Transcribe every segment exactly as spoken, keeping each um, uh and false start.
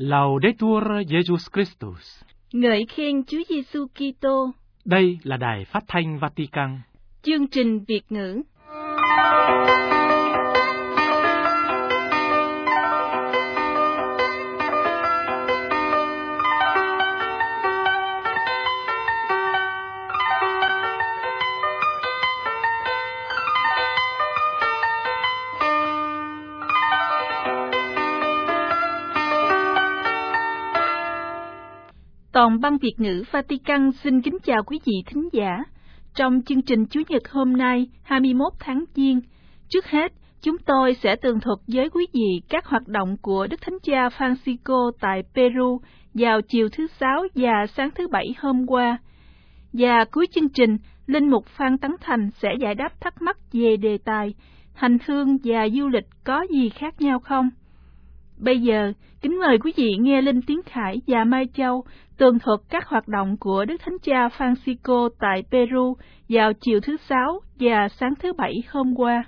Laudetur Jesus Christus. Ngợi khen Chúa Giêsu Kitô. Đây là Đài Phát thanh Vatican. Chương trình Việt ngữ. Toàn bang Việt ngữ Vatican xin kính chào quý vị thính giả. Trong chương trình Chủ nhật hôm nay, hai mươi mốt tháng Giêng, trước hết, chúng tôi sẽ tường thuật với quý vị các hoạt động của Đức Thánh Cha Francisco tại Peru vào chiều thứ Sáu và sáng thứ Bảy hôm qua. Và cuối chương trình, Linh mục Phan Tấn Thành sẽ giải đáp thắc mắc về đề tài hành hương và du lịch có gì khác nhau không? Bây giờ, kính mời quý vị nghe Linh Tiến Khải và Mai Châu tường thuật các hoạt động của Đức Thánh Cha Francisco tại Peru vào chiều thứ Sáu và sáng thứ Bảy hôm qua.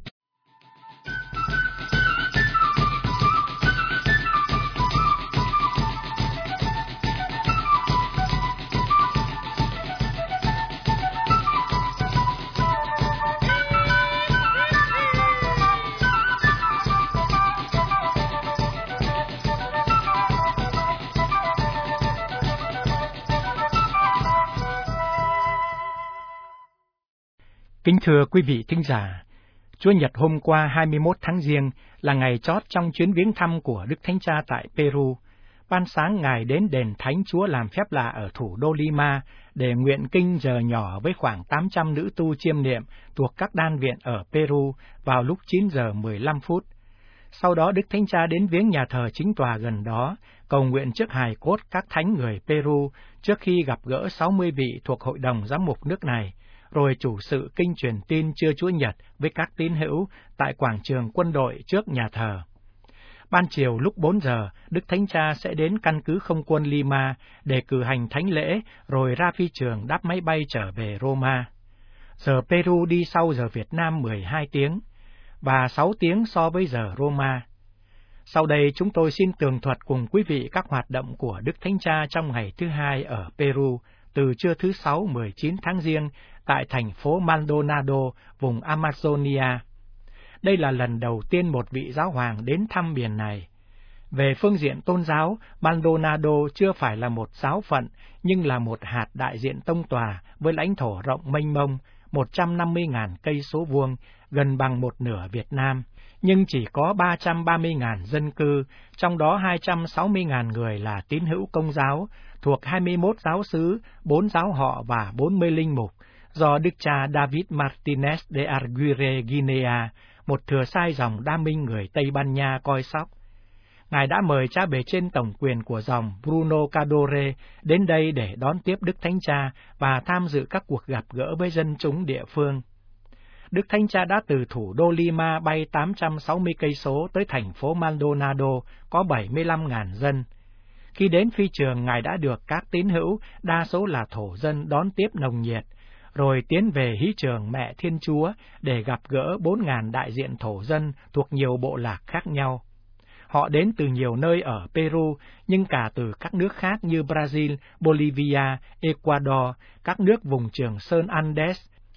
Kính thưa quý vị thính giả, Chúa Nhật hôm qua hai mươi mốt tháng Giêng là ngày chót trong chuyến viếng thăm của Đức Thánh Cha tại Peru. Ban sáng Ngài đến đền Thánh Chúa làm phép lạ ở thủ đô Lima để nguyện kinh giờ nhỏ với khoảng tám trăm nữ tu chiêm niệm thuộc các đan viện ở Peru vào lúc chín giờ mười lăm phút. Sau đó Đức Thánh Cha đến viếng nhà thờ chính tòa gần đó, cầu nguyện trước hài cốt các thánh người Peru trước khi gặp gỡ sáu mươi vị thuộc Hội đồng Giám mục nước này, rồi chủ sự kinh truyền tin trưa Chúa Nhật với các tín hữu tại quảng trường quân đội trước nhà thờ. Ban chiều lúc bốn giờ, Đức Thánh Cha sẽ đến căn cứ không quân Lima để cử hành thánh lễ, rồi ra phi trường đáp máy bay trở về Roma. Giờ Peru đi sau giờ Việt Nam mười hai tiếng, và sáu tiếng so với giờ Roma. Sau đây chúng tôi xin tường thuật cùng quý vị các hoạt động của Đức Thánh Cha trong ngày thứ hai ở Peru, từ trưa thứ Sáu mười chín tháng Giêng tại thành phố Maldonado, vùng Amazonia. Đây là lần đầu tiên một vị giáo hoàng đến thăm miền này. Về phương diện tôn giáo, Maldonado chưa phải là một giáo phận, nhưng là một hạt đại diện tông tòa với lãnh thổ rộng mênh mông, một trăm năm mươi nghìn cây số vuông, gần bằng một nửa Việt Nam, nhưng chỉ có ba trăm ba mươi nghìn dân cư, trong đó hai trăm sáu mươi nghìn người là tín hữu Công giáo, thuộc hai mươi mốt giáo xứ, bốn giáo họ và bốn mươi linh mục, do Đức cha David Martinez de Aguirre Guinea, một thừa sai dòng Đa Minh người Tây Ban Nha coi sóc. Ngài đã mời cha bề trên tổng quyền của dòng Bruno Cadore đến đây để đón tiếp Đức Thánh Cha và tham dự các cuộc gặp gỡ với dân chúng địa phương. Đức Thánh Cha đã từ thủ đô Lima bay tám trăm sáu mươi cây số tới thành phố Maldonado có bảy mươi lăm nghìn dân. Khi đến phi trường, Ngài đã được các tín hữu, đa số là thổ dân, đón tiếp nồng nhiệt, rồi tiến về hí trường Mẹ Thiên Chúa để gặp gỡ bốn nghìn đại diện thổ dân thuộc nhiều bộ lạc khác nhau. Họ đến từ nhiều nơi ở Peru, nhưng cả từ các nước khác như Brazil, Bolivia, Ecuador, các nước vùng Trường Sơn Andes.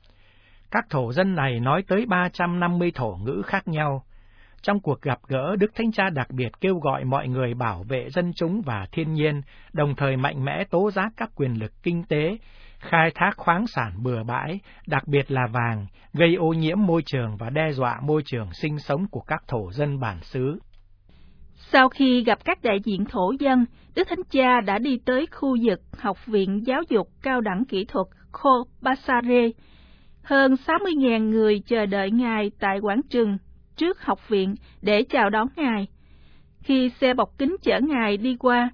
Các thổ dân này nói tới ba trăm năm mươi thổ ngữ khác nhau. Trong cuộc gặp gỡ, Đức Thánh Cha đặc biệt kêu gọi mọi người bảo vệ dân chúng và thiên nhiên, đồng thời mạnh mẽ tố giác các quyền lực kinh tế, khai thác khoáng sản bừa bãi, đặc biệt là vàng, gây ô nhiễm môi trường và đe dọa môi trường sinh sống của các thổ dân bản xứ. Sau khi gặp các đại diện thổ dân, Đức Thánh Cha đã đi tới khu vực Học viện Giáo dục Cao đẳng Kỹ thuật Cobasare. Hơn sáu mươi nghìn người chờ đợi Ngài tại quảng trường trước học viện để chào đón Ngài. Khi xe bọc kính chở Ngài đi qua,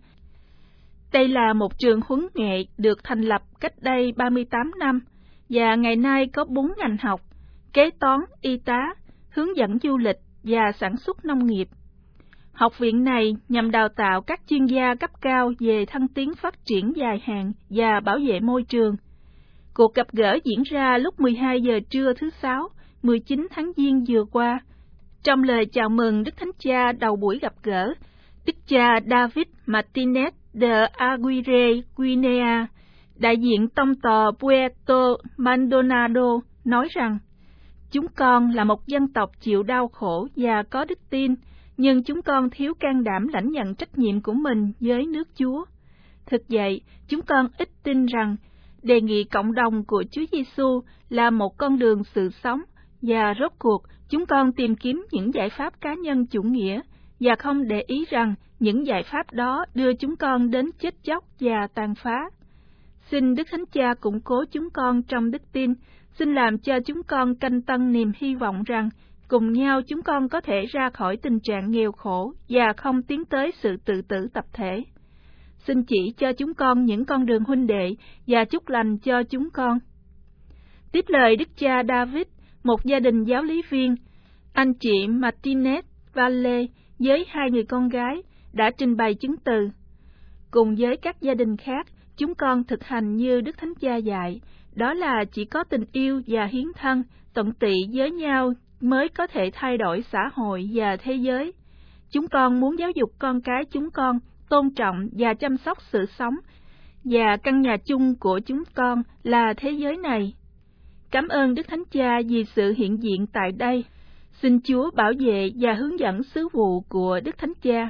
đây là một trường huấn nghệ được thành lập cách đây ba mươi tám năm, và ngày nay có bốn ngành học: kế toán, y tá, hướng dẫn du lịch và sản xuất nông nghiệp. Học viện này nhằm đào tạo các chuyên gia cấp cao về thăng tiến phát triển dài hạn và bảo vệ môi trường. Cuộc gặp gỡ diễn ra lúc mười hai giờ trưa thứ Sáu, mười chín tháng Giêng vừa qua. Trong lời chào mừng Đức Thánh Cha đầu buổi gặp gỡ, Đức cha David Martinez de Aguirre Guinea, đại diện tông tò Puerto Maldonado, nói rằng, chúng con là một dân tộc chịu đau khổ và có đức tin, nhưng chúng con thiếu can đảm lãnh nhận trách nhiệm của mình với nước Chúa. Thực vậy, chúng con ít tin rằng đề nghị cộng đồng của Chúa Giêsu là một con đường sự sống, và rốt cuộc chúng con tìm kiếm những giải pháp cá nhân chủ nghĩa và không để ý rằng những giải pháp đó đưa chúng con đến chết chóc và tàn phá. Xin Đức Thánh Cha củng cố chúng con trong đức tin, xin làm cho chúng con canh tân niềm hy vọng rằng cùng nhau chúng con có thể ra khỏi tình trạng nghèo khổ và không tiến tới sự tự tử tập thể. Xin chỉ cho chúng con những con đường huynh đệ và chúc lành cho chúng con. Tiếp lời Đức cha David, một gia đình giáo lý viên, anh chị Martinez Valle với hai người con gái đã trình bày chứng từ. Cùng với các gia đình khác, chúng con thực hành như Đức Thánh Cha dạy, đó là chỉ có tình yêu và hiến thân, tận tụy với nhau mới có thể thay đổi xã hội và thế giới. Chúng con muốn giáo dục con cái chúng con tôn trọng và chăm sóc sự sống, và căn nhà chung của chúng con là thế giới này. Cảm ơn Đức Thánh Cha vì sự hiện diện tại đây. Xin Chúa bảo vệ và hướng dẫn sứ vụ của Đức Thánh Cha.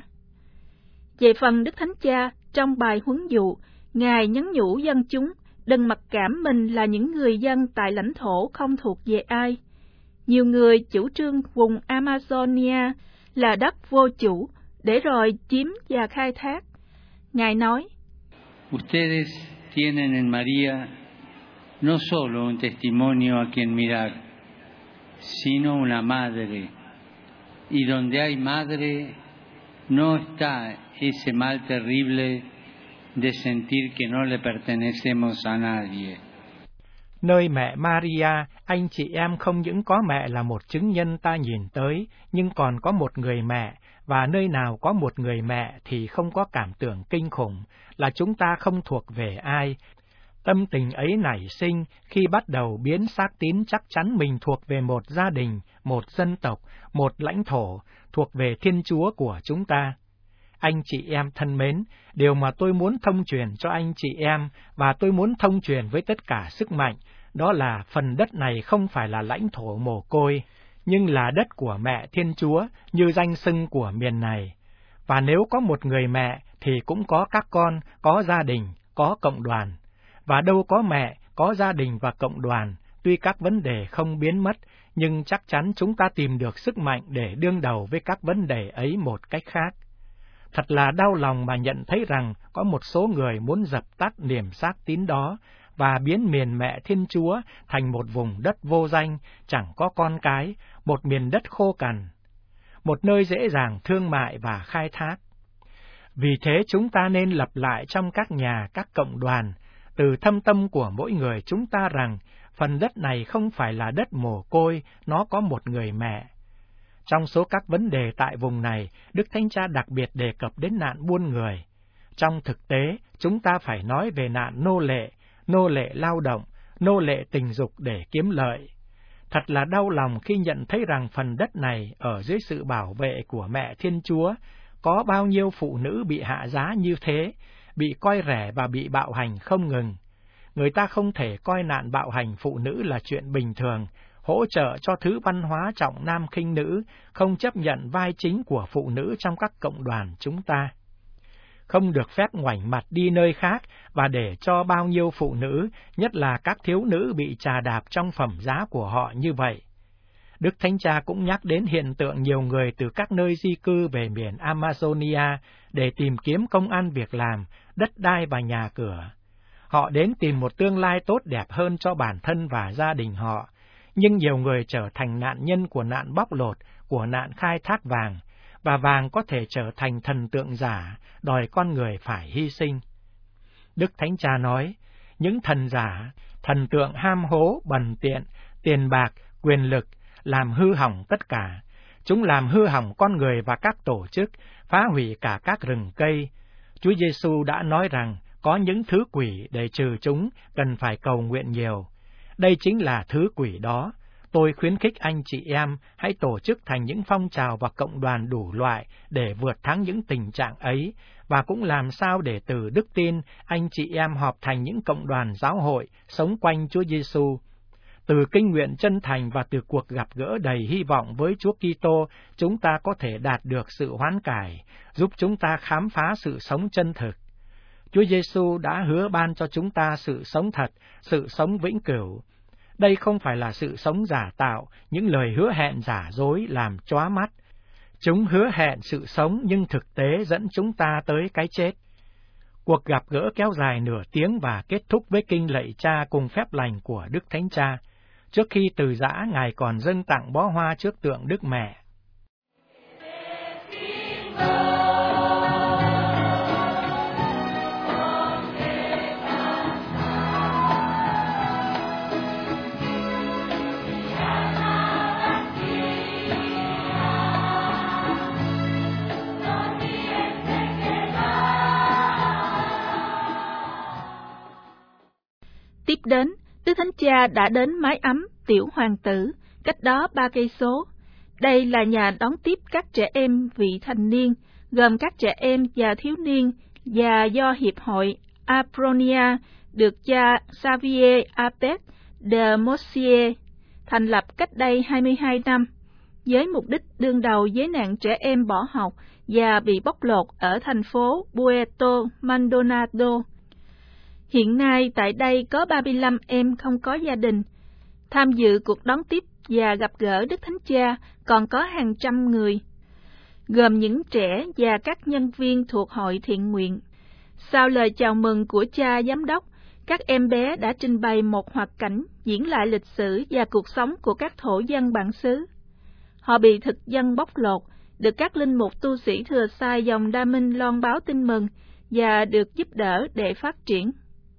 Về phần Đức Thánh Cha, trong bài huấn dụ, Ngài nhắn nhủ dân chúng đừng mặc cảm mình là những người dân tại lãnh thổ không thuộc về ai. Nhiều người chủ trương vùng Amazonia là đất vô chủ, để rồi chiếm và khai thác. Ngài nói, Ustedes tienen en María no solo un testimonio a quien mirar, sino una madre. Y donde hay madre, no está ese mal terrible de sentir que no le pertenecemos a nadie. Nơi mẹ Maria, anh chị em không những có mẹ là một chứng nhân ta nhìn tới, nhưng còn có một người mẹ, và nơi nào có một người mẹ thì không có cảm tưởng kinh khủng, là chúng ta không thuộc về ai. Tâm tình ấy nảy sinh khi bắt đầu biến xác tín chắc chắn mình thuộc về một gia đình, một dân tộc, một lãnh thổ, thuộc về Thiên Chúa của chúng ta. Anh chị em thân mến, điều mà tôi muốn thông truyền cho anh chị em, và tôi muốn thông truyền với tất cả sức mạnh, đó là phần đất này không phải là lãnh thổ mồ côi, nhưng là đất của mẹ Thiên Chúa, như danh xưng của miền này. Và nếu có một người mẹ, thì cũng có các con, có gia đình, có cộng đoàn. Và đâu có mẹ, có gia đình và cộng đoàn, tuy các vấn đề không biến mất, nhưng chắc chắn chúng ta tìm được sức mạnh để đương đầu với các vấn đề ấy một cách khác. Thật là đau lòng mà nhận thấy rằng có một số người muốn dập tắt niềm xác tín đó và biến miền mẹ Thiên Chúa thành một vùng đất vô danh, chẳng có con cái, một miền đất khô cằn, một nơi dễ dàng thương mại và khai thác. Vì thế chúng ta nên lập lại trong các nhà, các cộng đoàn, từ thâm tâm của mỗi người chúng ta rằng phần đất này không phải là đất mồ côi, nó có một người mẹ. Trong số các vấn đề tại vùng này, Đức Thánh Cha đặc biệt đề cập đến nạn buôn người. Trong thực tế, chúng ta phải nói về nạn nô lệ, nô lệ lao động, nô lệ tình dục để kiếm lợi. Thật là đau lòng khi nhận thấy rằng phần đất này ở dưới sự bảo vệ của mẹ Thiên Chúa, có bao nhiêu phụ nữ bị hạ giá như thế, bị coi rẻ và bị bạo hành không ngừng. Người ta không thể coi nạn bạo hành phụ nữ là chuyện bình thường, hỗ trợ cho thứ văn hóa trọng nam khinh nữ, không chấp nhận vai chính của phụ nữ trong các cộng đoàn chúng ta. Không được phép ngoảnh mặt đi nơi khác và để cho bao nhiêu phụ nữ, nhất là các thiếu nữ bị chà đạp trong phẩm giá của họ như vậy. Đức Thánh Cha cũng nhắc đến hiện tượng nhiều người từ các nơi di cư về miền Amazonia để tìm kiếm công ăn việc làm, đất đai và nhà cửa. Họ đến tìm một tương lai tốt đẹp hơn cho bản thân và gia đình họ, nhưng nhiều người trở thành nạn nhân của nạn bóc lột, của nạn khai thác vàng, và vàng có thể trở thành thần tượng giả, đòi con người phải hy sinh. Đức Thánh Cha nói, những thần giả, thần tượng ham hố, bần tiện, tiền bạc, quyền lực, làm hư hỏng tất cả. Chúng làm hư hỏng con người và các tổ chức, phá hủy cả các rừng cây. Chúa Giêsu đã nói rằng, có những thứ quỷ để trừ chúng, cần phải cầu nguyện nhiều. Đây chính là thứ quỷ đó. Tôi khuyến khích anh chị em hãy tổ chức thành những phong trào và cộng đoàn đủ loại để vượt thắng những tình trạng ấy, và cũng làm sao để từ đức tin anh chị em họp thành những cộng đoàn giáo hội sống quanh Chúa Giêsu. Từ kinh nguyện chân thành và từ cuộc gặp gỡ đầy hy vọng với Chúa Kitô, chúng ta có thể đạt được sự hoán cải, giúp chúng ta khám phá sự sống chân thực. Chúa Giêsu đã hứa ban cho chúng ta sự sống thật, sự sống vĩnh cửu. Đây không phải là sự sống giả tạo, những lời hứa hẹn giả dối làm chóa mắt. Chúng hứa hẹn sự sống nhưng thực tế dẫn chúng ta tới cái chết. Cuộc gặp gỡ kéo dài nửa tiếng và kết thúc với kinh lạy Cha cùng phép lành của Đức Thánh Cha. Trước khi từ giã, Ngài còn dâng tặng bó hoa trước tượng Đức Mẹ. Tiếp đến, Đức Thánh Cha đã đến mái ấm Tiểu Hoàng Tử, cách đó ba cây số. Đây là nhà đón tiếp các trẻ em vị thành niên, gồm các trẻ em và thiếu niên, và do Hiệp hội Apronia được cha Xavier Apet de Mossier thành lập cách đây hai mươi hai năm, với mục đích đương đầu với nạn trẻ em bỏ học và bị bóc lột ở thành phố Puerto Maldonado. Hiện nay tại đây có ba mươi lăm em không có gia đình. Tham dự cuộc đón tiếp và gặp gỡ Đức Thánh Cha còn có hàng trăm người, gồm những trẻ và các nhân viên thuộc hội thiện nguyện. Sau lời chào mừng của cha giám đốc, các em bé đã trình bày một hoạt cảnh diễn lại lịch sử và cuộc sống của các thổ dân bản xứ. Họ bị thực dân bóc lột, được các linh mục tu sĩ thừa sai dòng Đa Minh loan báo tin mừng và được giúp đỡ để phát triển.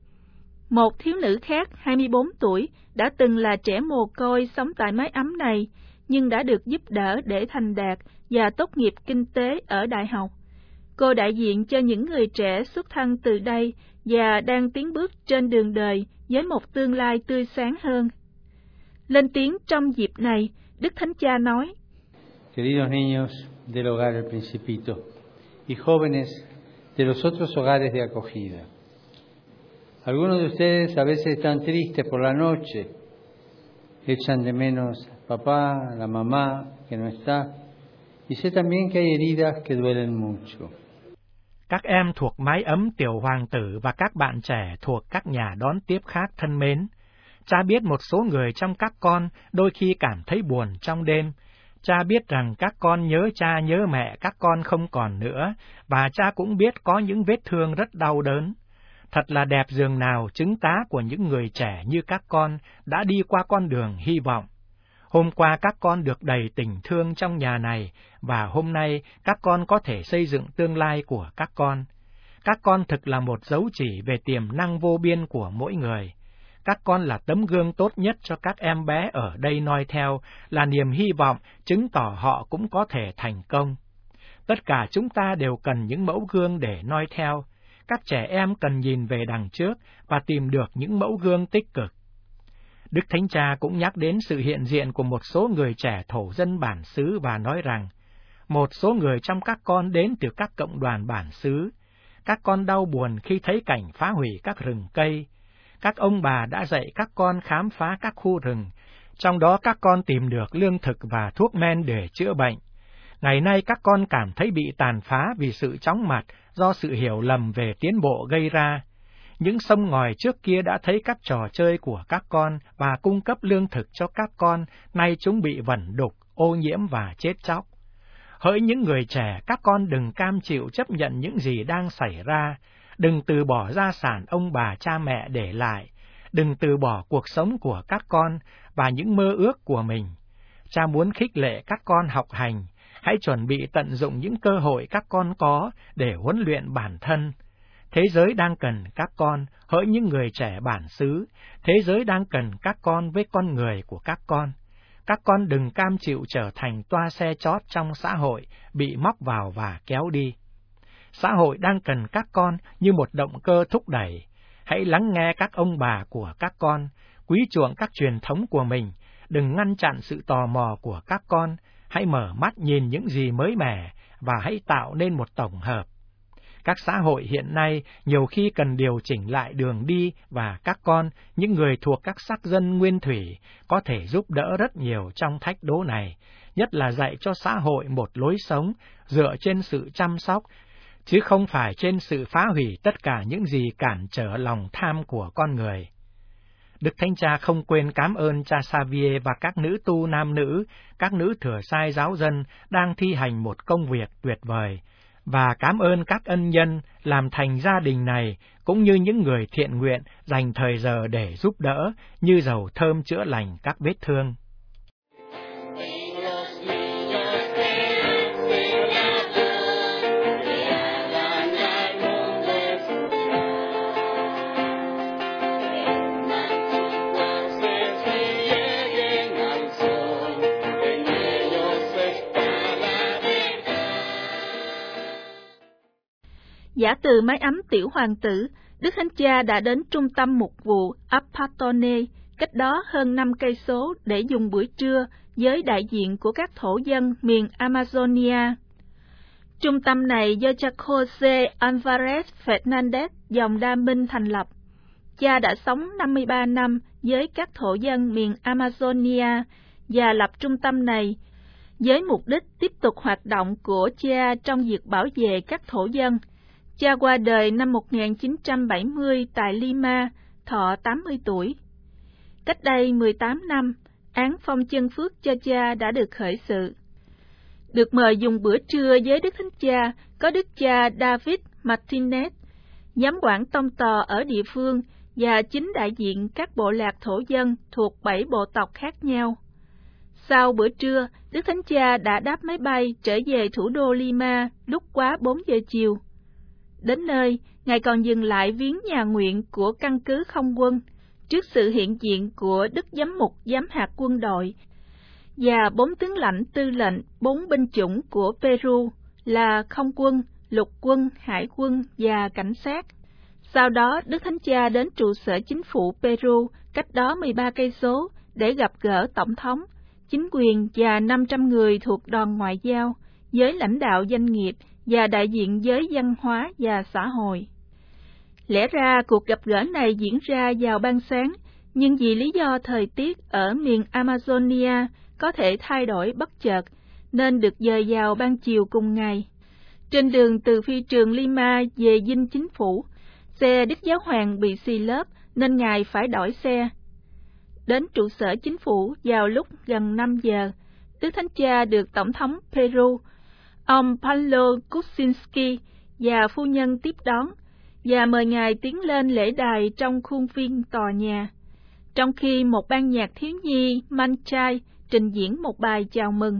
Một thiếu nữ khác, hai mươi bốn tuổi, đã từng là trẻ mồ côi sống tại mái ấm này, nhưng đã được giúp đỡ để thành đạt và tốt nghiệp kinh tế ở đại học. Cô đại diện cho những người trẻ xuất thân từ đây và đang tiến bước trên đường đời với một tương lai tươi sáng hơn. Lên tiếng trong dịp này, Đức Thánh Cha nói: Queridos niños del hogar El Principito y jóvenes de los otros hogares de acogida. Algunos de ustedes a veces están tristes por la noche, echan de menos papá, la mamá que no está, y sé también que hay heridas que duelen mucho. Các em thuộc mái ấm Tiểu Hoàng Tử và các bạn trẻ thuộc các nhà đón tiếp khác thân mến, cha biết một số người trong các con đôi khi cảm thấy buồn trong đêm. Cha biết rằng các con nhớ cha nhớ mẹ các con không còn nữa, và cha cũng biết có những vết thương rất đau đớn. Thật là đẹp dường nào chứng tá của những người trẻ như các con đã đi qua con đường hy vọng. Hôm qua các con được đầy tình thương trong nhà này, và hôm nay các con có thể xây dựng tương lai của các con. Các con thực là một dấu chỉ về tiềm năng vô biên của mỗi người. Các con là tấm gương tốt nhất cho các em bé ở đây noi theo, là niềm hy vọng, chứng tỏ họ cũng có thể thành công. Tất cả chúng ta đều cần những mẫu gương để noi theo. Các trẻ em cần nhìn về đằng trước và tìm được những mẫu gương tích cực. Đức Thánh Cha cũng nhắc đến sự hiện diện của một số người trẻ thổ dân bản xứ và nói rằng, một số người trong các con đến từ các cộng đoàn bản xứ. Các con đau buồn khi thấy cảnh phá hủy các rừng cây. Các ông bà đã dạy các con khám phá các khu rừng, trong đó các con tìm được lương thực và thuốc men để chữa bệnh. Ngày nay các con cảm thấy bị tàn phá vì sự chóng mặt do sự hiểu lầm về tiến bộ gây ra. Những sông ngòi trước kia đã thấy các trò chơi của các con và cung cấp lương thực cho các con, nay chúng bị vẩn đục, ô nhiễm và chết chóc. Hỡi những người trẻ, các con đừng cam chịu chấp nhận những gì đang xảy ra, đừng từ bỏ gia sản ông bà cha mẹ để lại, đừng từ bỏ cuộc sống của các con và những mơ ước của mình. Cha muốn khích lệ các con học hành, hãy chuẩn bị tận dụng những cơ hội các con có để huấn luyện bản thân. Thế giới đang cần các con, hỡi những người trẻ bản xứ, thế giới đang cần các con với con người của các con. Các con đừng cam chịu trở thành toa xe chót trong xã hội, bị móc vào và kéo đi. Xã hội đang cần các con như một động cơ thúc đẩy. Hãy lắng nghe các ông bà của các con, quý chuộng các truyền thống của mình, đừng ngăn chặn sự tò mò của các con, hãy mở mắt nhìn những gì mới mẻ và hãy tạo nên một tổng hợp. Các xã hội hiện nay nhiều khi cần điều chỉnh lại đường đi và các con, những người thuộc các sắc dân nguyên thủy, có thể giúp đỡ rất nhiều trong thách đố này, nhất là dạy cho xã hội một lối sống dựa trên sự chăm sóc, chứ không phải trên sự phá hủy tất cả những gì cản trở lòng tham của con người. Đức Thánh Cha không quên cảm ơn cha Xavier và các nữ tu nam nữ, các nữ thừa sai giáo dân đang thi hành một công việc tuyệt vời, và cảm ơn các ân nhân làm thành gia đình này, cũng như những người thiện nguyện dành thời giờ để giúp đỡ, như dầu thơm chữa lành các vết thương. Giả từ mái ấm tiểu hoàng tử, Đức Thánh Cha đã đến trung tâm mục vụ Apatone, cách đó hơn năm cây số, để dùng bữa trưa với đại diện của các thổ dân miền Amazonia. Trung tâm này do cha José Álvarez Fernández dòng Đa Minh thành lập. Cha đã sống năm mươi ba năm với các thổ dân miền Amazonia và lập trung tâm này với mục đích tiếp tục hoạt động của cha trong việc bảo vệ các thổ dân. Cha qua đời năm một nghìn chín trăm bảy mươi tại Lima, thọ tám mươi tuổi. Cách đây mười tám năm, án phong chân phước cho cha đã được khởi sự. Được mời dùng bữa trưa với Đức Thánh Cha có Đức cha David Martinez, giám quản tông tò ở địa phương, và chính đại diện các bộ lạc thổ dân thuộc bảy bộ tộc khác nhau. Sau bữa trưa, Đức Thánh Cha đã đáp máy bay trở về thủ đô Lima lúc quá bốn giờ chiều. Đến nơi, Ngài còn dừng lại viếng nhà nguyện của căn cứ không quân, trước sự hiện diện của Đức Giám mục Giám hạt quân đội và bốn tướng lãnh tư lệnh bốn binh chủng của Peru là không quân, lục quân, hải quân và cảnh sát. Sau đó, Đức Thánh Cha đến trụ sở chính phủ Peru, cách đó mười ba cây số, để gặp gỡ tổng thống, chính quyền và năm trăm người thuộc đoàn ngoại giao, giới lãnh đạo doanh nghiệp và đại diện giới văn hóa và xã hội. Lẽ ra cuộc gặp gỡ này diễn ra vào ban sáng, nhưng vì lý do thời tiết ở miền Amazonia có thể thay đổi bất chợt, nên được dời vào ban chiều cùng ngày. Trên đường từ phi trường Lima về dinh chính phủ, xe Đức Giáo Hoàng bị xì lốp nên Ngài phải đổi xe. Đến trụ sở chính phủ vào lúc gần năm giờ, Đức Thánh Cha được Tổng thống Peru, ông Paulo Kuczynski và phu nhân tiếp đón, và mời Ngài tiến lên lễ đài trong khuôn viên tòa nhà, trong khi một ban nhạc thiếu nhi Manchay trình diễn một bài chào mừng.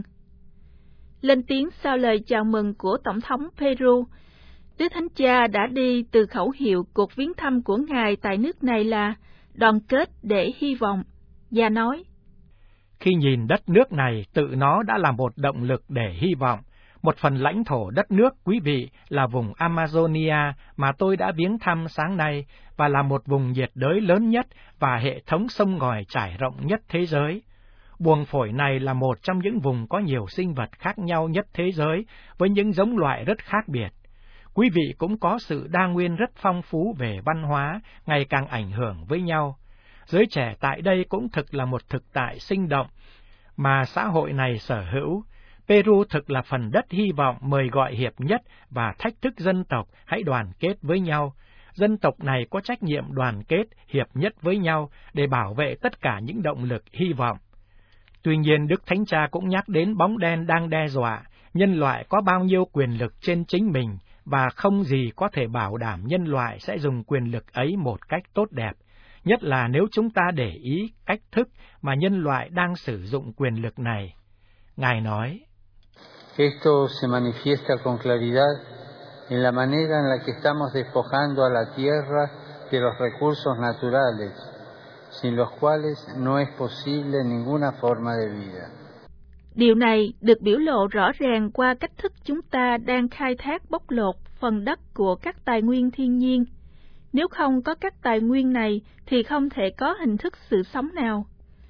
Lên tiếng sau lời chào mừng của Tổng thống Peru, Đức Thánh Cha đã đi từ khẩu hiệu cuộc viếng thăm của Ngài tại nước này là đoàn kết để hy vọng, và nói: Khi nhìn đất nước này tự nó đã là một động lực để hy vọng. Một phần lãnh thổ đất nước quý vị là vùng Amazonia mà tôi đã viếng thăm sáng nay, và là một vùng nhiệt đới lớn nhất và hệ thống sông ngòi trải rộng nhất thế giới. Buồng phổi này là một trong những vùng có nhiều sinh vật khác nhau nhất thế giới, với những giống loại rất khác biệt. Quý vị cũng có sự đa nguyên rất phong phú về văn hóa, ngày càng ảnh hưởng với nhau. Giới trẻ tại đây cũng thực là một thực tại sinh động mà xã hội này sở hữu. Peru thực là phần đất hy vọng mời gọi hiệp nhất và thách thức dân tộc hãy đoàn kết với nhau. Dân tộc này có trách nhiệm đoàn kết, hiệp nhất với nhau để bảo vệ tất cả những động lực hy vọng. Tuy nhiên, Đức Thánh Cha cũng nhắc đến bóng đen đang đe dọa, nhân loại có bao nhiêu quyền lực trên chính mình, và không gì có thể bảo đảm nhân loại sẽ dùng quyền lực ấy một cách tốt đẹp, nhất là nếu chúng ta để ý cách thức mà nhân loại đang sử dụng quyền lực này. Ngài nói: Esto se manifiesta con claridad en la manera en la que estamos despojando a la tierra de los recursos naturales, sin los cuales no es posible ninguna forma de vida. Điều này được biểu lộ rõ ràng qua cách thức chúng ta đang khai thác bóc lột phần đất của các tài nguyên thiên nhiên. Nếu không có các tài nguyên này thì không thể có hình thức sự sống nào.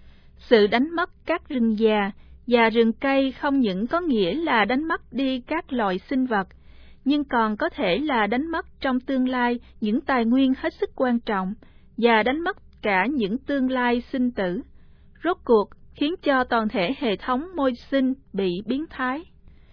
Sự đánh mất các rừng già và rừng cây không những có nghĩa là đánh mất đi các loài sinh vật, nhưng còn có thể là đánh mất trong tương lai những tài nguyên hết sức quan trọng và đánh mất cả những tương lai sinh tử, rốt cuộc khiến cho toàn thể hệ thống môi sinh bị biến thái.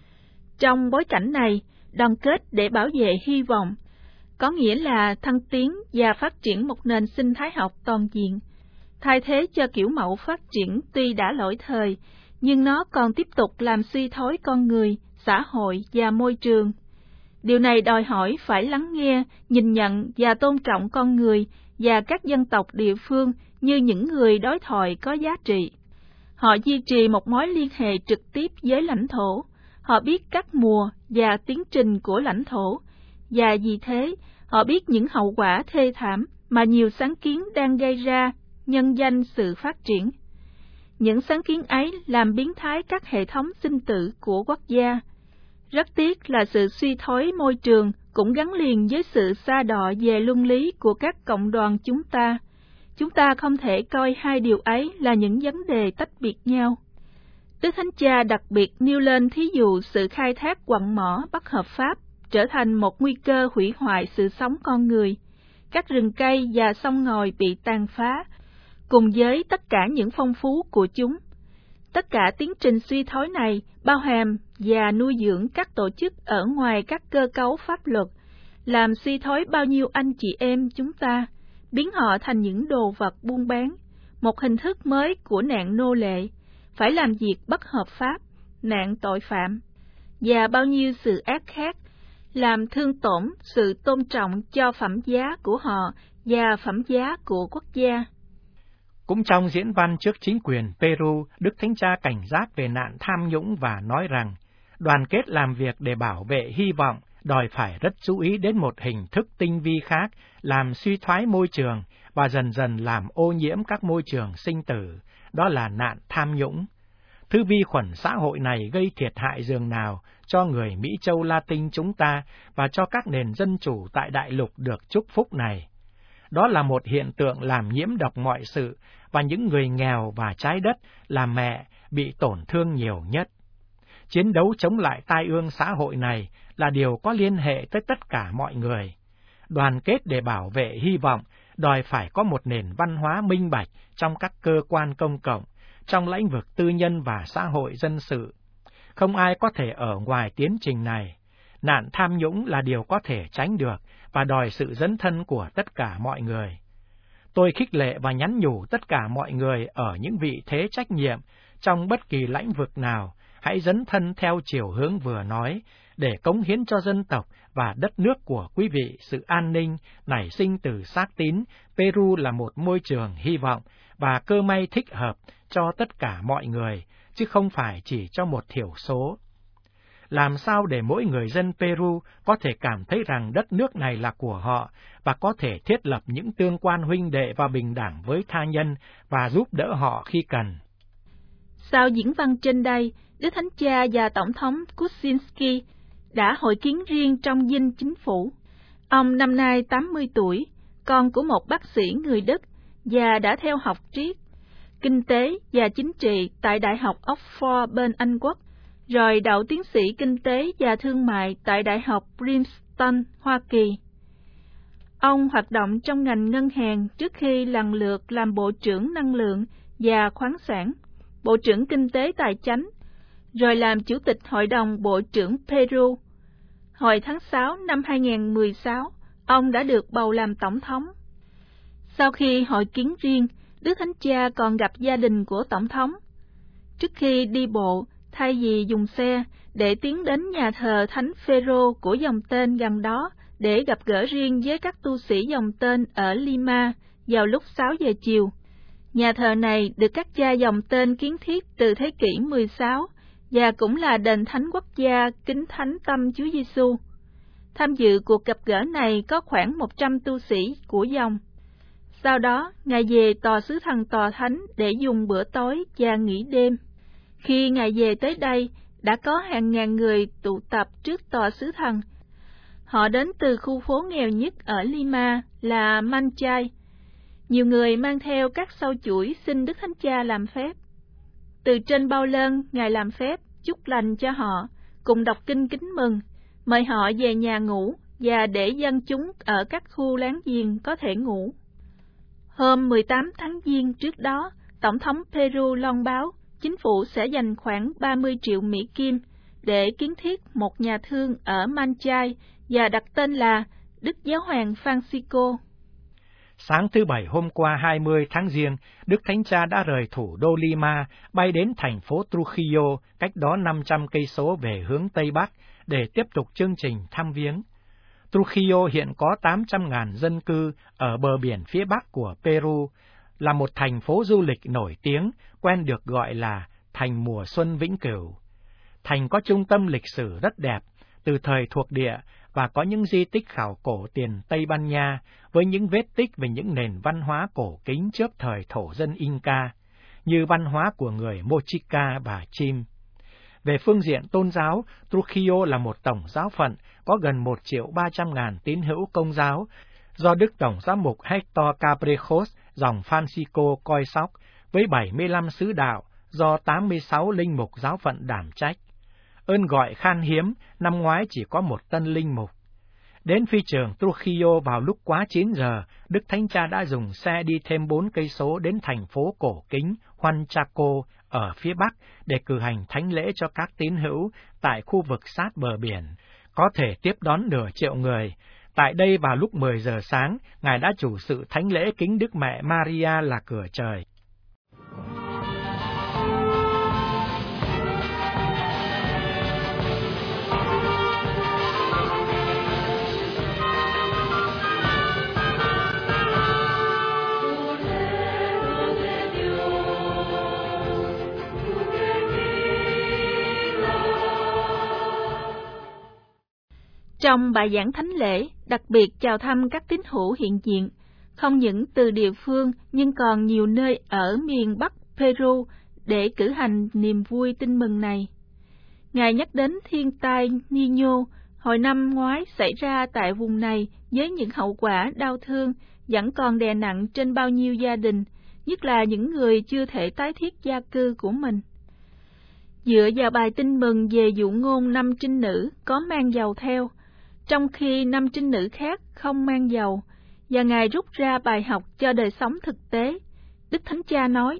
Trong bối cảnh này, đoàn kết để bảo vệ hy vọng, có nghĩa là thăng tiến và phát triển một nền sinh thái học toàn diện, thay thế cho kiểu mẫu phát triển tuy đã lỗi thời, nhưng nó còn tiếp tục làm suy thoái con người, xã hội và môi trường. Điều này đòi hỏi phải lắng nghe, nhìn nhận và tôn trọng con người và các dân tộc địa phương như những người đối thoại có giá trị. Họ duy trì một mối liên hệ trực tiếp với lãnh thổ, họ biết các mùa và tiến trình của lãnh thổ, và vì thế họ biết những hậu quả thê thảm mà nhiều sáng kiến đang gây ra nhân danh sự phát triển. Những sáng kiến ấy làm biến thái các hệ thống sinh tử của quốc gia. Rất tiếc là sự suy thoái môi trường cũng gắn liền với sự sa đọa về luân lý của các cộng đoàn chúng ta. Chúng ta không thể coi hai điều ấy là những vấn đề tách biệt nhau. Đức Thánh Cha đặc biệt nêu lên thí dụ sự khai thác quặng mỏ bất hợp pháp trở thành một nguy cơ hủy hoại sự sống con người. Các rừng cây và sông ngòi bị tàn phá, cùng với tất cả những phong phú của chúng. Tất cả tiến trình suy thoái này bao hàm và nuôi dưỡng các tổ chức ở ngoài các cơ cấu pháp luật, làm suy thoái bao nhiêu anh chị em chúng ta, biến họ thành những đồ vật buôn bán, một hình thức mới của nạn nô lệ, phải làm việc bất hợp pháp, nạn tội phạm, và bao nhiêu sự ác khác, làm thương tổn sự tôn trọng cho phẩm giá của họ và phẩm giá của quốc gia. Cũng trong diễn văn trước chính quyền Peru, Đức Thánh Cha cảnh giác về nạn tham nhũng và nói rằng, đoàn kết làm việc để bảo vệ hy vọng, đòi phải rất chú ý đến một hình thức tinh vi khác, làm suy thoái môi trường và dần dần làm ô nhiễm các môi trường sinh tử, đó là nạn tham nhũng. Thứ vi khuẩn xã hội này gây thiệt hại dường nào cho người Mỹ Châu Latin chúng ta và cho các nền dân chủ tại đại lục được chúc phúc này. Đó là một hiện tượng làm nhiễm độc mọi sự, và những người nghèo và trái đất là mẹ bị tổn thương nhiều nhất. Chiến đấu chống lại tai ương xã hội này là điều có liên hệ tới tất cả mọi người. Đoàn kết để bảo vệ hy vọng đòi phải có một nền văn hóa minh bạch trong các cơ quan công cộng, trong lĩnh vực tư nhân và xã hội dân sự. Không ai có thể ở ngoài tiến trình này. Nạn tham nhũng là điều có thể tránh được và đòi sự dấn thân của tất cả mọi người. Tôi khích lệ và nhắn nhủ tất cả mọi người ở những vị thế trách nhiệm trong bất kỳ lĩnh vực nào, hãy dấn thân theo chiều hướng vừa nói, để cống hiến cho dân tộc và đất nước của quý vị sự an ninh nảy sinh từ xác tín. Peru là một môi trường hy vọng và cơ may thích hợp cho tất cả mọi người, chứ không phải chỉ cho một thiểu số. Làm sao để mỗi người dân Peru có thể cảm thấy rằng đất nước này là của họ và có thể thiết lập những tương quan huynh đệ và bình đẳng với tha nhân và giúp đỡ họ khi cần? Sau diễn văn trên đây, Đức Thánh Cha và Tổng thống Kuczynski đã hội kiến riêng trong dinh chính phủ. Ông năm nay tám mươi tuổi, con của một bác sĩ người Đức và đã theo học triết, kinh tế và chính trị tại Đại học Oxford bên Anh Quốc, rồi đậu tiến sĩ kinh tế và thương mại tại Đại học Princeton, Hoa Kỳ. Ông hoạt động trong ngành ngân hàng trước khi lần lượt làm Bộ trưởng Năng lượng và Khoáng sản, Bộ trưởng Kinh tế Tài chánh, rồi làm Chủ tịch Hội đồng Bộ trưởng Peru. Hồi tháng sáu năm hai nghìn không trăm mười sáu, ông đã được bầu làm Tổng thống. Sau khi hội kiến riêng, Đức Thánh Cha còn gặp gia đình của Tổng thống. Trước khi đi bộ, thay vì dùng xe, để tiến đến nhà thờ Thánh Phêrô của dòng tên gần đó để gặp gỡ riêng với các tu sĩ dòng tên ở Lima vào lúc sáu giờ chiều. Nhà thờ này được các cha dòng tên kiến thiết từ thế kỷ mười sáu và cũng là đền thánh quốc gia kính thánh tâm Chúa Giêsu. Tham dự cuộc gặp gỡ này có khoảng một trăm tu sĩ của dòng. Sau đó, Ngài về tòa sứ thần tòa thánh để dùng bữa tối và nghỉ đêm. Khi Ngài về tới đây, đã có hàng ngàn người tụ tập trước tòa sứ thần. Họ đến từ khu phố nghèo nhất ở Lima là Manchay. Nhiều người mang theo các sâu chuỗi xin Đức Thánh Cha làm phép. Từ trên bao lơn, Ngài làm phép, chúc lành cho họ, cùng đọc kinh kính mừng, mời họ về nhà ngủ và để dân chúng ở các khu láng giềng có thể ngủ. Hôm mười tám tháng Giêng trước đó, Tổng thống Peru loan báo chính phủ sẽ dành khoảng ba mươi triệu Mỹ Kim để kiến thiết một nhà thương ở Manchay và đặt tên là Đức Giáo hoàng Francisco. Sáng thứ Bảy hôm qua hai mươi tháng Giêng, Đức Thánh Cha đã rời thủ đô Lima, bay đến thành phố Trujillo, cách đó năm trăm cây số về hướng Tây Bắc, để tiếp tục chương trình thăm viếng. Trujillo hiện có tám trăm nghìn dân cư ở bờ biển phía Bắc của Peru, là một thành phố du lịch nổi tiếng, quen được gọi là thành mùa xuân vĩnh cửu. Thành có trung tâm lịch sử rất đẹp, từ thời thuộc địa, và có những di tích khảo cổ tiền Tây Ban Nha, với những vết tích về những nền văn hóa cổ kính trước thời thổ dân Inca, như văn hóa của người Mochica và Chim. Về phương diện tôn giáo, Trujillo là một tổng giáo phận có gần một triệu ba trăm ngàn tín hữu Công giáo, do Đức Tổng giám mục Hector Cabrejos dòng Francisco coi sóc, với bảy mươi lăm sứ đạo do tám mươi sáu linh mục giáo phận đảm trách. Ơn gọi khan hiếm, năm ngoái chỉ có một tân linh mục. Đến phi trường Trujillo vào lúc quá chín giờ, Đức Thánh Cha đã dùng xe đi thêm bốn cây số đến thành phố cổ kính Huanchaco ở phía Bắc để cử hành thánh lễ cho các tín hữu tại khu vực sát bờ biển, có thể tiếp đón nửa triệu người. Tại đây vào lúc mười giờ sáng, Ngài đã chủ sự thánh lễ kính Đức Mẹ Maria là cửa trời. Trong bài giảng thánh lễ, đặc biệt chào thăm các tín hữu hiện diện, không những từ địa phương nhưng còn nhiều nơi ở miền Bắc Peru để cử hành niềm vui tin mừng này. Ngài nhắc đến thiên tai Niño hồi năm ngoái xảy ra tại vùng này với những hậu quả đau thương vẫn còn đè nặng trên bao nhiêu gia đình, nhất là những người chưa thể tái thiết gia cư của mình. Dựa vào bài tin mừng về dụ ngôn năm trinh nữ có mang dầu theo, trong khi năm trinh nữ khác không mang dầu, và Ngài rút ra bài học cho đời sống thực tế. Đức Thánh Cha nói,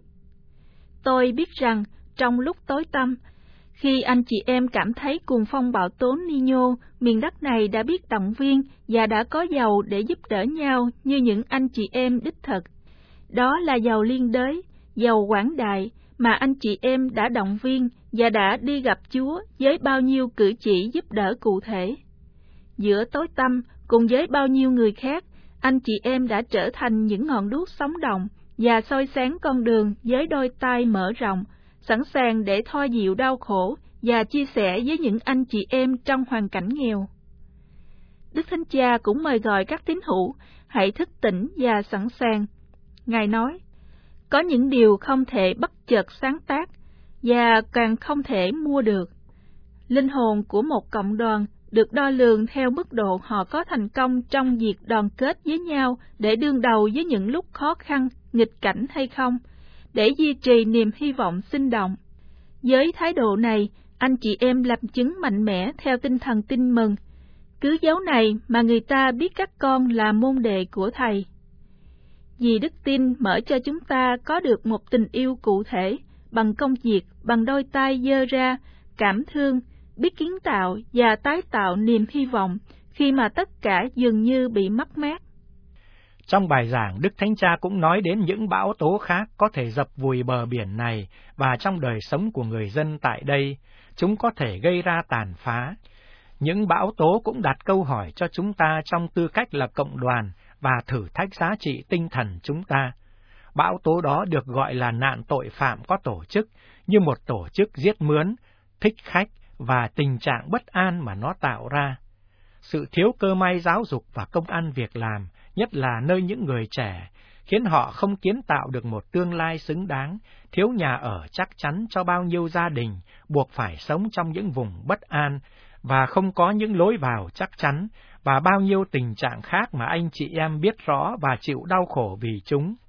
tôi biết rằng trong lúc tối tăm, khi anh chị em cảm thấy cuồng phong bão tố Niño, miền đất này đã biết động viên và đã có dầu để giúp đỡ nhau như những anh chị em đích thực. Đó là dầu liên đới, dầu quảng đại mà anh chị em đã động viên và đã đi gặp Chúa với bao nhiêu cử chỉ giúp đỡ cụ thể. Giữa tối tăm, cùng với bao nhiêu người khác, anh chị em đã trở thành những ngọn đuốc sống động và soi sáng con đường với đôi tay mở rộng, sẵn sàng để thoa dịu đau khổ và chia sẻ với những anh chị em trong hoàn cảnh nghèo. Đức Thánh Cha cũng mời gọi các tín hữu hãy thức tỉnh và sẵn sàng. Ngài nói, có những điều không thể bất chợt sáng tác và càng không thể mua được. Linh hồn của một cộng đoàn được đo lường theo mức độ họ có thành công trong việc đoàn kết với nhau để đương đầu với những lúc khó khăn, nghịch cảnh hay không, để duy trì niềm hy vọng sinh động. Với thái độ này, anh chị em làm chứng mạnh mẽ theo tinh thần tin mừng. Cứ dấu này mà người ta biết các con là môn đệ của Thầy. Vì đức tin mở cho chúng ta có được một tình yêu cụ thể, bằng công việc, bằng đôi tay giơ ra, cảm thương, biết kiến tạo và tái tạo niềm hy vọng khi mà tất cả dường như bị mất mát. Trong bài giảng, Đức Thánh Cha cũng nói đến những bão tố khác có thể dập vùi bờ biển này và trong đời sống của người dân tại đây, chúng có thể gây ra tàn phá. Những bão tố cũng đặt câu hỏi cho chúng ta trong tư cách là cộng đoàn và thử thách giá trị tinh thần chúng ta. Bão tố đó được gọi là nạn tội phạm có tổ chức, như một tổ chức giết mướn, thích khách và tình trạng bất an mà nó tạo ra. Sự thiếu cơ may giáo dục và công ăn việc làm, nhất là nơi những người trẻ, khiến họ không kiến tạo được một tương lai xứng đáng, thiếu nhà ở chắc chắn cho bao nhiêu gia đình, buộc phải sống trong những vùng bất an, và không có những lối vào chắc chắn, và bao nhiêu tình trạng khác mà anh chị em biết rõ và chịu đau khổ vì chúng.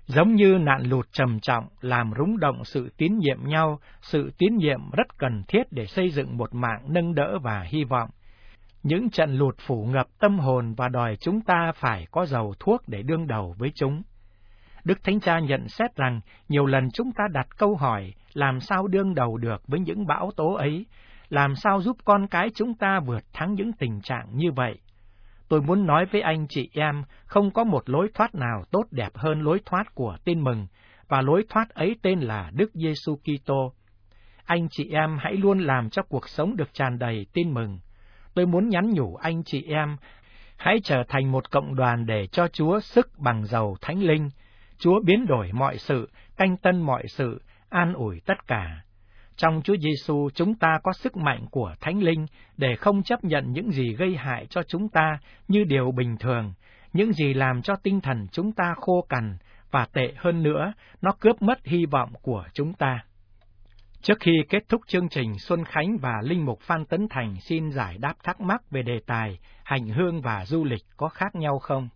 Giống như nạn lụt trầm trọng làm rúng động sự tín nhiệm nhau, sự tín nhiệm rất cần thiết để xây dựng một mạng nâng đỡ và hy vọng. Những trận lụt phủ ngập tâm hồn và đòi chúng ta phải có dầu thuốc để đương đầu với chúng. Đức Thánh Cha nhận xét rằng nhiều lần chúng ta đặt câu hỏi làm sao đương đầu được với những bão tố ấy, làm sao giúp con cái chúng ta vượt thắng những tình trạng như vậy. Tôi muốn nói với anh chị em, không có một lối thoát nào tốt đẹp hơn lối thoát của Tin Mừng, và lối thoát ấy tên là Đức Giêsu Kitô. Anh chị em hãy luôn làm cho cuộc sống được tràn đầy Tin Mừng. Tôi muốn nhắn nhủ anh chị em, hãy trở thành một cộng đoàn để cho Chúa sức bằng dầu Thánh Linh. Chúa biến đổi mọi sự, canh tân mọi sự, an ủi tất cả. Trong Chúa Giêsu chúng ta có sức mạnh của Thánh Linh để không chấp nhận những gì gây hại cho chúng ta như điều bình thường, những gì làm cho tinh thần chúng ta khô cằn, và tệ hơn nữa, nó cướp mất hy vọng của chúng ta. Trước khi kết thúc chương trình, Xuân Khánh và Linh Mục Phan Tấn Thành xin giải đáp thắc mắc về đề tài hành hương và du lịch có khác nhau không?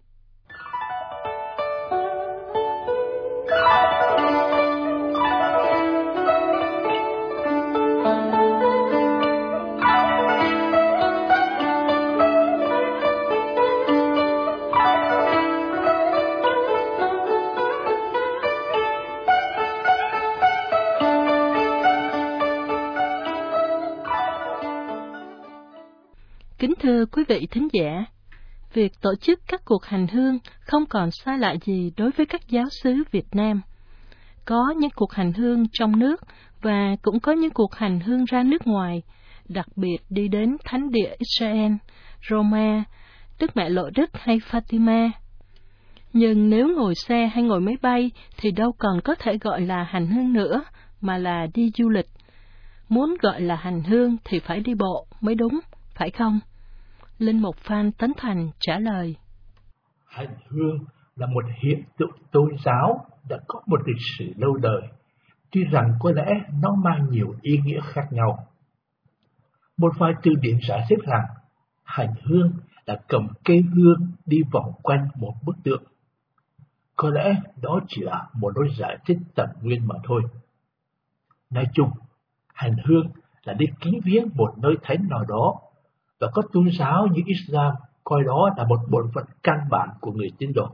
Kính thưa quý vị thính giả, việc tổ chức các cuộc hành hương không còn xa lạ gì đối với các giáo xứ Việt Nam. Có những cuộc hành hương trong nước và cũng có những cuộc hành hương ra nước ngoài, đặc biệt đi đến Thánh địa Israel, Roma, Đức Mẹ Lộ Đức hay Fatima. Nhưng nếu ngồi xe hay ngồi máy bay thì đâu còn có thể gọi là hành hương nữa, mà là đi du lịch. Muốn gọi là hành hương thì phải đi bộ mới đúng, phải không? Linh Mục Phan Tấn Thành trả lời. Hành hương là một hiện tượng tôn giáo đã có một lịch sử lâu đời, tuy rằng có lẽ nó mang nhiều ý nghĩa khác nhau. Một vài từ điển giải thích rằng hành hương là cầm cây hương đi vòng quanh một bức tượng. Có lẽ đó chỉ là một lối giải thích tận nguyên mà thôi. Nói chung, hành hương là đi kính viếng một nơi thánh nào đó, và có tôn giáo như Islam coi đó là một bổn phận căn bản của người tín đồ.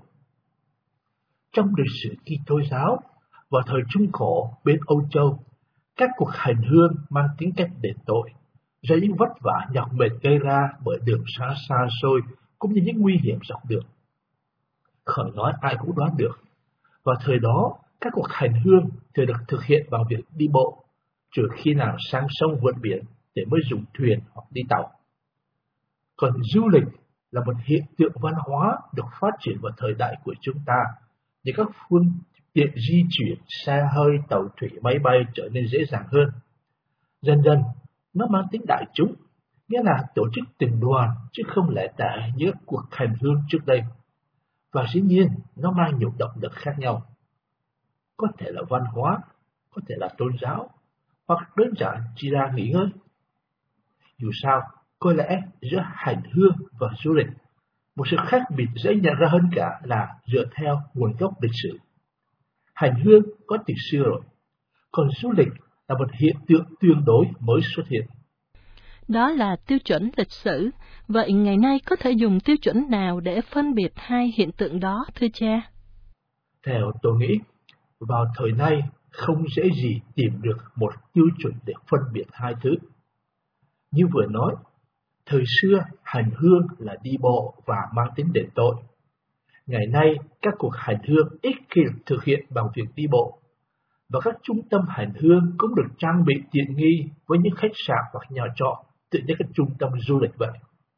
Trong lịch sử Kitô giáo, vào thời Trung Cổ bên Âu Châu, các cuộc hành hương mang tính cách đền tội, do những vất vả nhọc mệt gây ra bởi đường xá xa xôi cũng như những nguy hiểm dọc đường. Khỏi nói ai cũng đoán được, vào thời đó các cuộc hành hương thường được thực hiện bằng việc đi bộ, trừ khi nào sang sông vượt biển để mới dùng thuyền hoặc đi tàu. Còn du lịch là một hiện tượng văn hóa được phát triển vào thời đại của chúng ta, để các phương tiện di chuyển xe hơi, tàu thủy, máy bay trở nên dễ dàng hơn. Dần dần, nó mang tính đại chúng, nghĩa là tổ chức từng đoàn chứ không lẻ tẻ như các cuộc hành hương trước đây. Và dĩ nhiên, nó mang nhiều động lực khác nhau. Có thể là văn hóa, có thể là tôn giáo, hoặc đơn giản chỉ là nghỉ ngơi. Dù sao, có lẽ giữa hành hương và du lịch, một sự khác biệt dễ nhận ra hơn cả là dựa theo nguồn gốc lịch sử. Hành hương có từ xưa rồi, còn du lịch là một hiện tượng tương đối mới xuất hiện. Đó là tiêu chuẩn lịch sử. Vậy ngày nay có thể dùng tiêu chuẩn nào để phân biệt hai hiện tượng đó, thưa cha? Theo tôi nghĩ, vào thời nay không dễ gì tìm được một tiêu chuẩn để phân biệt hai thứ. Như vừa nói, thời xưa hành hương là đi bộ và mang tính đền tội. Ngày nay các cuộc hành hương ít khi được thực hiện bằng việc đi bộ, và các trung tâm hành hương cũng được trang bị tiện nghi với những khách sạn hoặc nhà trọ tự như các trung tâm du lịch vậy.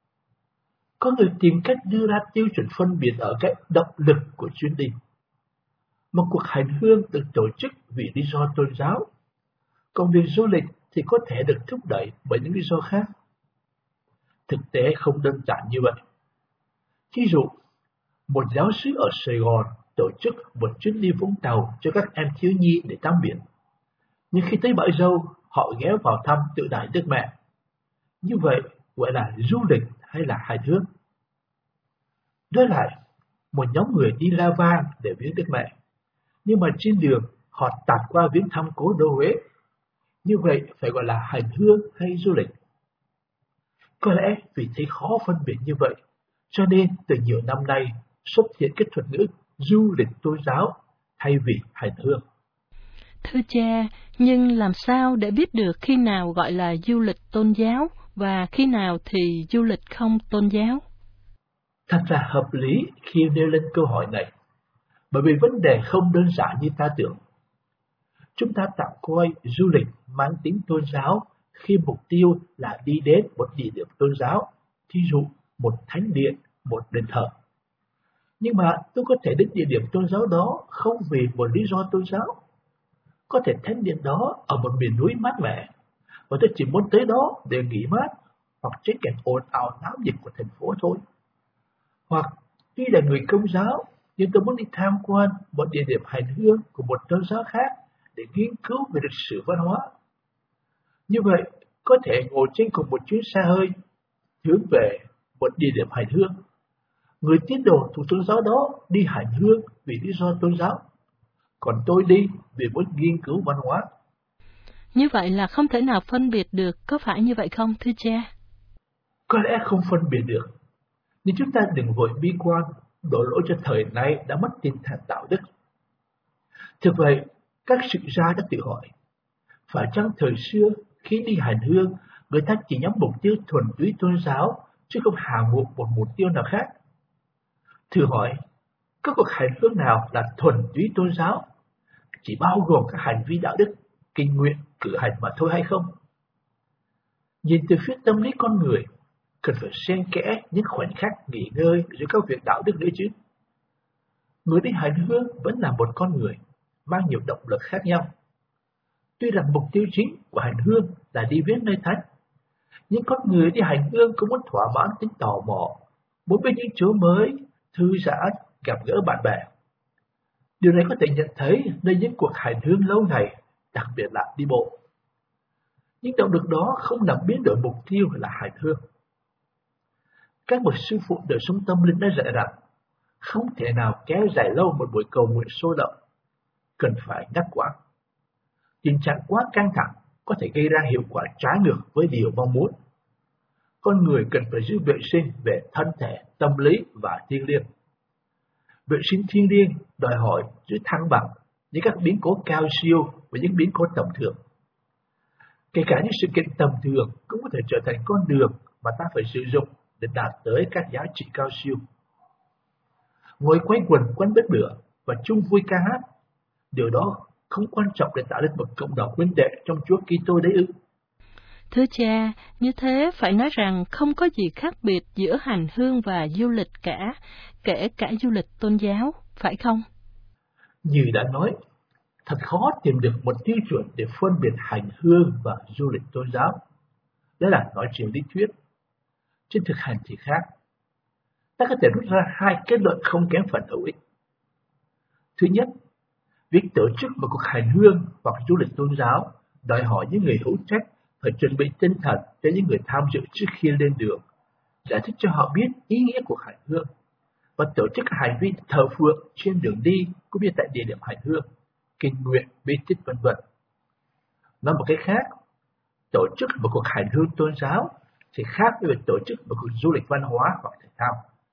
Có người tìm cách đưa ra tiêu chuẩn phân biệt ở cái động lực của chuyến đi. Một cuộc hành hương được tổ chức vì lý do tôn giáo, còn việc du lịch thì có thể được thúc đẩy bởi những lý do khác. Thực tế không đơn giản như vậy. Ví dụ, một giáo sư ở Sài Gòn tổ chức một chuyến đi Vũng Tàu cho các em thiếu nhi để tắm biển. Nhưng khi tới bãi dâu, họ ghé vào thăm tượng đài Đức Mẹ. Như vậy gọi là du lịch hay là hành hương? Đối lại, một nhóm người đi La Vang để viếng Đức Mẹ. nhưng mà trên đường họ tạt qua viếng thăm cố đô Huế. Như vậy phải gọi là hành hương hay du lịch? Có lẽ vì thấy khó phân biệt như vậy, cho nên từ nhiều năm nay xuất hiện cái thuật ngữ du lịch tôn giáo thay vì hành hương. Thưa cha, nhưng làm sao để biết được khi nào gọi là du lịch tôn giáo và khi nào thì du lịch không tôn giáo? Thật là hợp lý khi nêu lên câu hỏi này, bởi vì vấn đề không đơn giản như ta tưởng. Chúng ta tạm coi du lịch mang tính tôn giáo khi mục tiêu là đi đến một địa điểm tôn giáo, thí dụ một thánh điện, một đền thờ. Nhưng mà tôi có thể đến địa điểm tôn giáo đó không vì một lý do tôn giáo. Có thể thánh điện đó ở một miền núi mát mẻ, và tôi chỉ muốn tới đó để nghỉ mát hoặc tránh cảnh ồn ào náo nhiệt của thành phố thôi. Hoặc tuy là người Công giáo, nhưng tôi muốn đi tham quan một địa điểm hành hương của một tôn giáo khác để nghiên cứu về lịch sử văn hóa. Như vậy, có thể ngồi trên cùng một chuyến xe hơi hướng về một địa điểm hành hương. Người tín đồ thuộc tôn giáo đó đi hành hương vì lý do tôn giáo, còn tôi đi vì muốn nghiên cứu văn hóa. Như vậy là không thể nào phân biệt được, có phải như vậy không, thưa cha? Có lẽ không phân biệt được, nhưng chúng ta đừng vội bi quan, đổ lỗi cho thời nay đã mất tinh thần đạo đức. Thực vậy, các sử gia đã tự hỏi, phải chăng thời xưa khi đi hành hương, người ta chỉ nhắm mục tiêu thuần túy tôn giáo, chứ không hàm mục một mục tiêu nào khác? Thử hỏi, có cuộc hành hương nào là thuần túy tôn giáo, chỉ bao gồm các hành vi đạo đức, kinh nguyện, cử hành mà thôi hay không? Nhìn từ phía tâm lý con người, cần phải xen kẽ những khoảnh khắc nghỉ ngơi giữa các việc đạo đức nữa chứ. Người đi hành hương vẫn là một con người, mang nhiều động lực khác nhau. Tuy rằng mục tiêu chính của hành hương là đi viếng nơi thánh, nhưng con người đi hành hương cũng muốn thỏa mãn tính tò mò, muốn biết những chỗ mới, thư giãn, gặp gỡ bạn bè. Điều này có thể nhận thấy nơi những cuộc hành hương lâu ngày, đặc biệt là đi bộ. Những động lực đó không làm biến đổi mục tiêu là hành hương. Các bậc sư phụ đời sống tâm linh đã dạy rằng không thể nào kéo dài lâu một buổi cầu nguyện sôi động, cần phải ngắt quãng. Tình trạng quá căng thẳng có thể gây ra hiệu quả trái ngược với điều mong muốn. Con người cần phải giữ vệ sinh về thân thể, tâm lý và thiêng liêng. Vệ sinh thiêng liêng đòi hỏi giữ thăng bằng những các biến cố cao siêu và những biến cố tầm thường. Kể cả những sự kiện tầm thường cũng có thể trở thành con đường mà ta phải sử dụng để đạt tới các giá trị cao siêu. Ngồi quay quần quanh bếp lửa và chung vui ca hát, điều đó không quan trọng để tạo nên một cộng đồng huynh đệ trong Chúa Kitô đấy ư? Thưa cha, như thế phải nói rằng không có gì khác biệt giữa hành hương và du lịch cả, kể cả du lịch tôn giáo, phải không? Như đã nói, thật khó tìm được một tiêu chuẩn để phân biệt hành hương và du lịch tôn giáo. Đó là nói chuyện lý thuyết. Trên thực hành thì khác. Ta có thể rút ra hai kết luận không kém phần hữu ích. Thứ nhất, việc tổ chức một cuộc hành hương hoặc du lịch tôn giáo đòi hỏi những người hữu trách phải chuẩn bị tinh thần cho những người tham dự trước khi lên đường, giải thích cho họ biết ý nghĩa của hành hương và tổ chức các hành vi thờ phượng trên đường đi cũng như tại địa điểm hành hương, kinh nguyện, bí tích vân vân. Nói một cách khác, tổ chức một cuộc hành hương tôn giáo thì khác với việc tổ chức một cuộc du lịch văn hóa hoặc thể thao.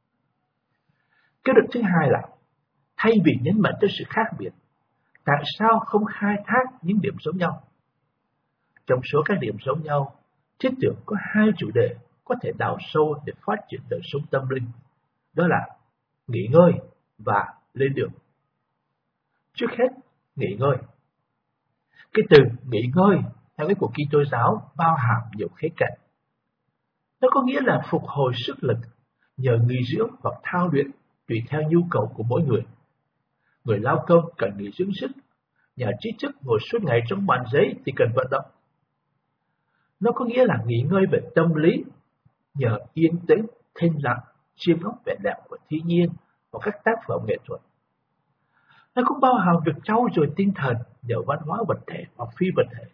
Kết luận thứ hai là thay vì nhấn mạnh tới sự khác biệt, tại sao không khai thác những điểm giống nhau? Trong số các điểm giống nhau, thiết tưởng có hai chủ đề có thể đào sâu để phát triển đời sống tâm linh, đó là nghỉ ngơi và lên đường. Trước hết, nghỉ ngơi. Cái từ nghỉ ngơi theo cái của Kitô giáo bao hàm nhiều khía cạnh. Nó có nghĩa là phục hồi sức lực nhờ nghỉ dưỡng hoặc thao luyện tùy theo nhu cầu của mỗi người. Người lao công cần nghỉ dưỡng sức, nhà trí thức ngồi suốt ngày trong bàn giấy thì cần vận động. Nó có nghĩa là nghỉ ngơi về tâm lý nhờ yên tĩnh, thinh lặng, chiêm ngắm vẻ đẹp của thiên nhiên và các tác phẩm nghệ thuật. Nó cũng bao hàm việc trau dồi tinh thần nhờ văn hóa vật thể hoặc phi vật thể.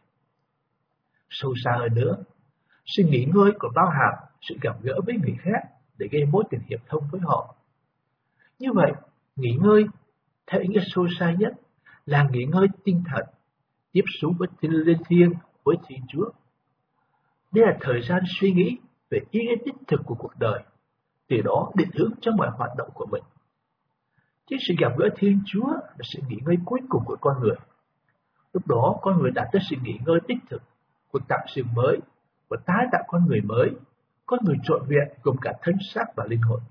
Sâu xa hơn nữa, sự nghỉ ngơi còn bao hàm sự gặp gỡ với người khác để gây mối tình hiệp thông với họ. Như vậy, nghỉ ngơi theo ý nghĩa sâu xa nhất là nghỉ ngơi tinh thần, tiếp xúc với linh thiêng, với Thiên Chúa. Đây là thời gian suy nghĩ về ý nghĩa đích thực của cuộc đời, từ đó định hướng cho mọi hoạt động của mình. Chính sự gặp gỡ Thiên Chúa là sự nghỉ ngơi cuối cùng của con người. Lúc đó con người đạt tới sự nghỉ ngơi đích thực, cuộc tạo dựng mới và tái tạo con người mới, con người trọn vẹn gồm cả thân xác và linh hồn.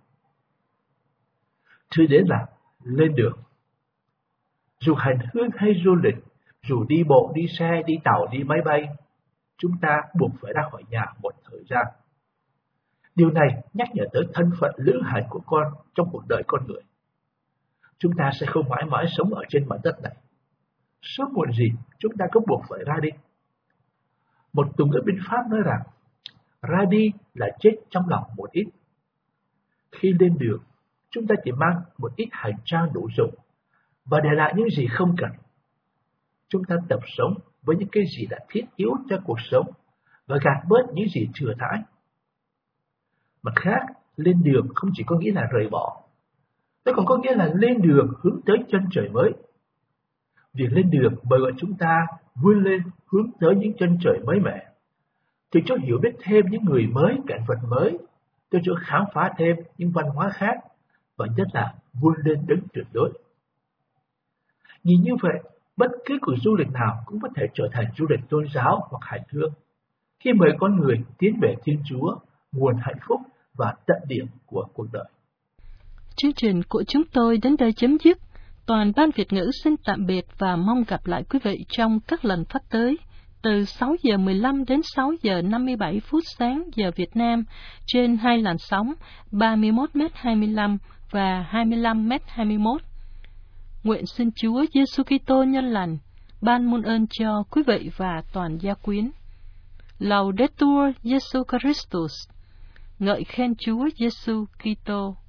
Thứ đến là lên đường. Dù hành hương hay du lịch, dù đi bộ, đi xe, đi tàu, đi máy bay, chúng ta buộc phải ra khỏi nhà một thời gian. Điều này nhắc nhở tới thân phận lữ hành của con trong cuộc đời con người. Chúng ta sẽ không mãi mãi sống ở trên mảnh đất này. Sớm muộn gì chúng ta cũng buộc phải ra đi. Một từ ngữ bên Pháp nói rằng, ra đi là chết trong lòng một ít. Khi lên đường, chúng ta chỉ mang một ít hành trang đủ dùng và để lại những gì không cần. Chúng ta tập sống với những cái gì là thiết yếu cho cuộc sống và gạt bớt những gì thừa thãi. Mặt khác, lên đường không chỉ có nghĩa là rời bỏ, nó còn có nghĩa là lên đường hướng tới chân trời mới. Việc lên đường mời gọi chúng ta vươn lên hướng tới những chân trời mới mẻ, từ chỗ hiểu biết thêm những người mới, cảnh vật mới, từ chỗ khám phá thêm những văn hóa khác, và nhất là vươn lên đến tuyệt đối. Nhìn như vậy, bất cứ cuộc du lịch nào cũng có thể trở thành du lịch tôn giáo hoặc hành hương, khi mời con người tiến về Thiên Chúa, nguồn hạnh phúc và tận điểm của cuộc đời. Chương trình của chúng tôi đến đây chấm dứt. Toàn ban Việt ngữ xin tạm biệt và mong gặp lại quý vị trong các lần phát tới, từ sáu giờ mười lăm đến sáu giờ năm mươi bảy phút sáng giờ Việt Nam, trên hai làn sóng ba mươi mốt mét hai mươi lăm và hai mươi lăm mét hai mươi mốt. Nguyện xin Chúa Giêsu Kitô nhân lành ban muôn ơn cho quý vị và toàn gia quyến. Laudetur Jesu Christus. Ngợi khen Chúa Giêsu Kitô.